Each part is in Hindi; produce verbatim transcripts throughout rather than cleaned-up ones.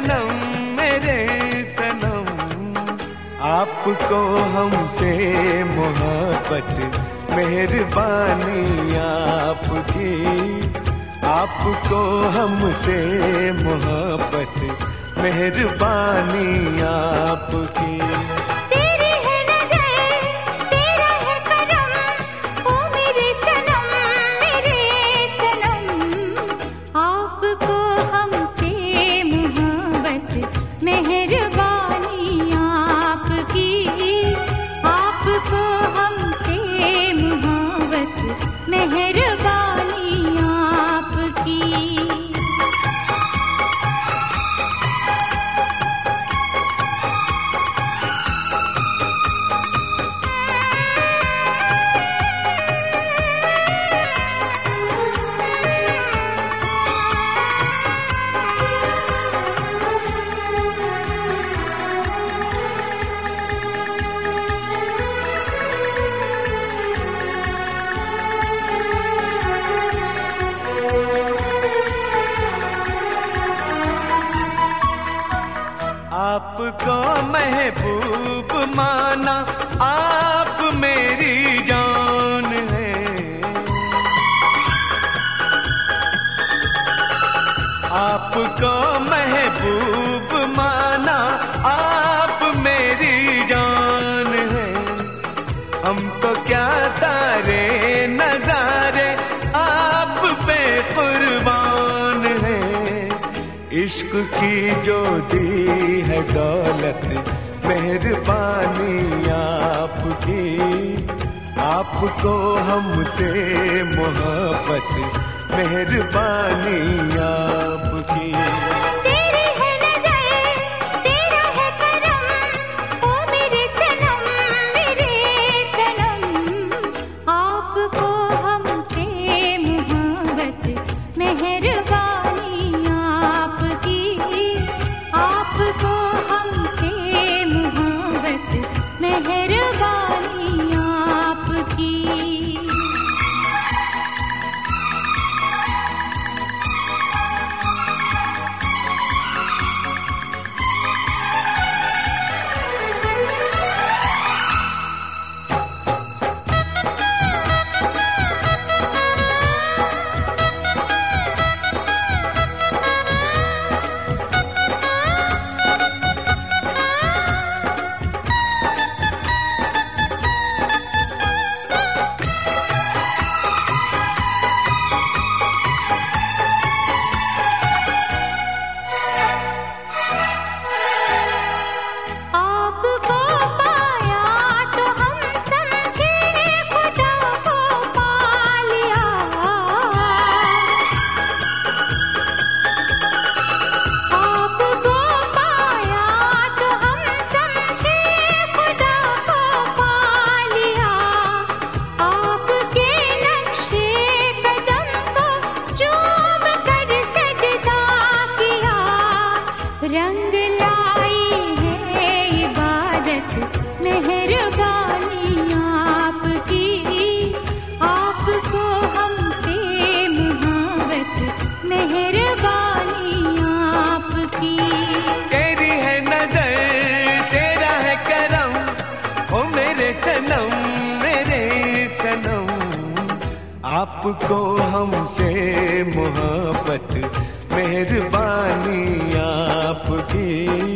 सनम मेरे सनम, आपको हमसे मोहब्बत मेहरबानी आपकी, आपको हमसे मोहब्बत मेहरबानी आपकी। तेरी है नजर तेरा है करम, ओ मेरे सनम मेरे सनम, आपको हमसे मोहब्बत मेहरबानी आपकी, आपको हमसे मोहब्बत मेहरबानी आपकी। आपको महबूब माना, आप मेरी जान है, आपको महबूब माना, आप मेरी जान है। हम तो क्या सारे नजारे आप पे कुर्बान है, इश्क की जो दी है दौलत मेहरबानी आपकी, आपको हमसे मोहब्बत मेहरबानी आपकी। तेरी है नजर तेरा है करम, ओ मेरे सनम मेरे सनम, आपको हमसे मोहब्बत मेहरबानी आपकी, आपको हमसे मोहब्बत मेहरबानी आपकी। रंग लाई है इबादत मेहरबानी आपकी, आपको हमसे मोहब्बत मेहरबानी आपकी। तेरी है नजर तेरा है करम, ओ मेरे सनम मेरे सनम, आपको हमसे मोहब्बत मेहरबानी आपकी,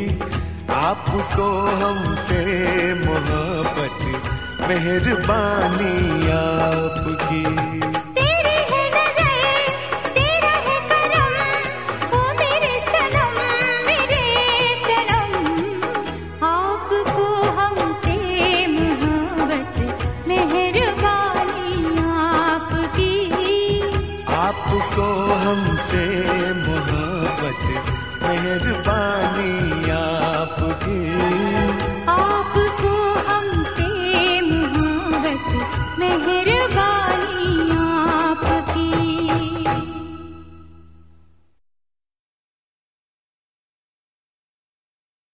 आपको हमसे मोहब्बत मेहरबानी आपकी। तेरी है नजर तेरा है करम, ओ मेरे सनम मेरे सनम, आपको हमसे मोहब्बत मेहरबानी आपकी, आपको हमसे मोहब्बत मेहरबानी आपकी।